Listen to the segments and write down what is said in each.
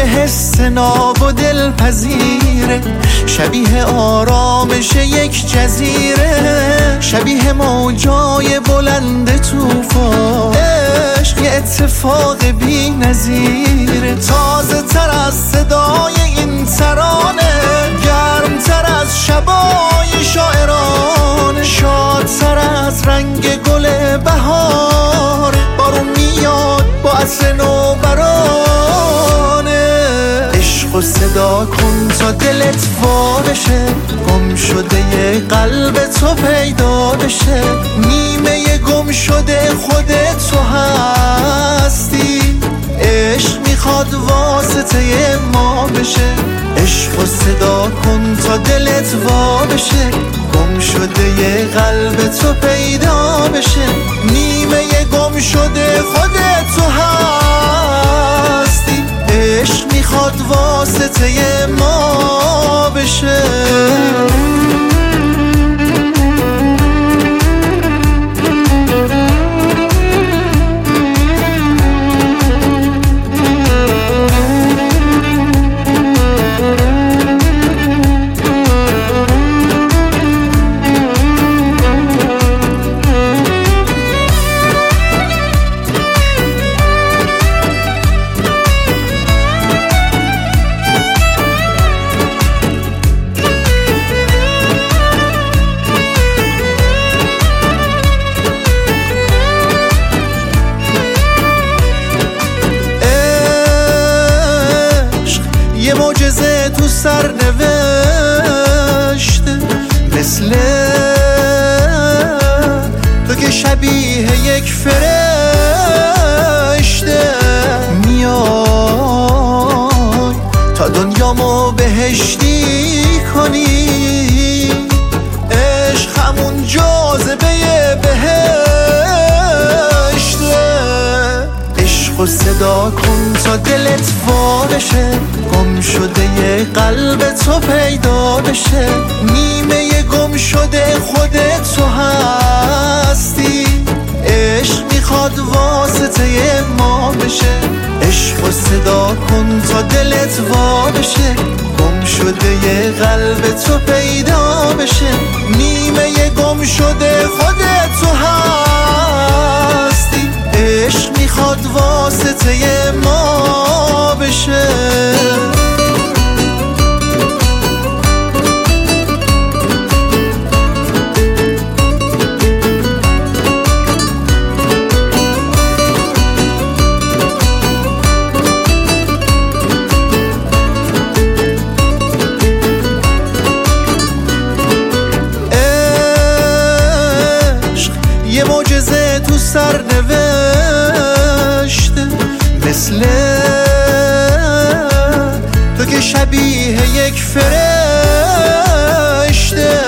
حس ناب و دلپذیره، شبیه آرامش یک جزیره، شبیه موجای بلند طوفان. عشق یه اتفاق بی نظیره، تازه تر از صدای این ترانه، گرم تر از شبای شاعرانه، شادتر از رنگ گل بهار، بارون میاد با عطر نوبرانه. عشقو صدا کن تا دلت وا بشه، گم شده یه قلب تو پیدا بشه، نیمه گم شده خودت تو هستی. عشق میخواد واسطه ما بشه، عشقو صدا کن تا دلت وا بشه، گم شده یه قلب تو پیدا بشه، نیمه گم شده خودت تو هستی. عشق میخواد واسطه ما بشه. یه معجزه تو سر نوشته، مثل تو که شبیه یک فرشته، میای تا دنیامو بهشتی کنی. عشق همون جاذبه بهشته. عشقو صدا کن تا دلت وا بشه، گم شده یه قلب تو پیدا بشه، نیمه گم شده خودت تو هستی. عشق میخواد واسطه ما بشه، عشقو صدا کن تا دلت وا بشه، گم شده یه قلب تو پیدا بشه، نیمه گم شده خودت تو هستی. عشق میخواد واسطه ما بشه. یه معجزه تو سر نوشته، مثل تو که شبیه یک فرشته،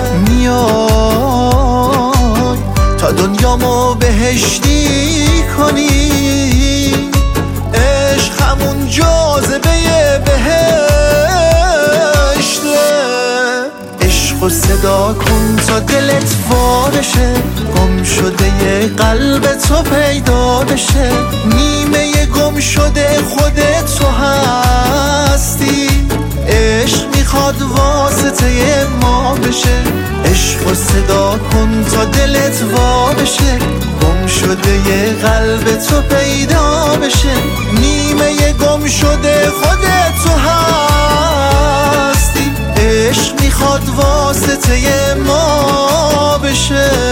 میای تا دنیامو بهشتی کنی. عشق همون جاذبه بهشته. عشقو صدا کن تا دلت وا بشه، گم شده یه قلب تو پیدا بشه، نیمه گم شده خودت تو هستی. عشق میخواد واسطه ما بشه، عشقو صدا کن تا دلت وا بشه، گم شده یه قلب تو پیدا بشه، نیمه گم شده خودت تو هستی. عشق میخواد واسطه ما بشه.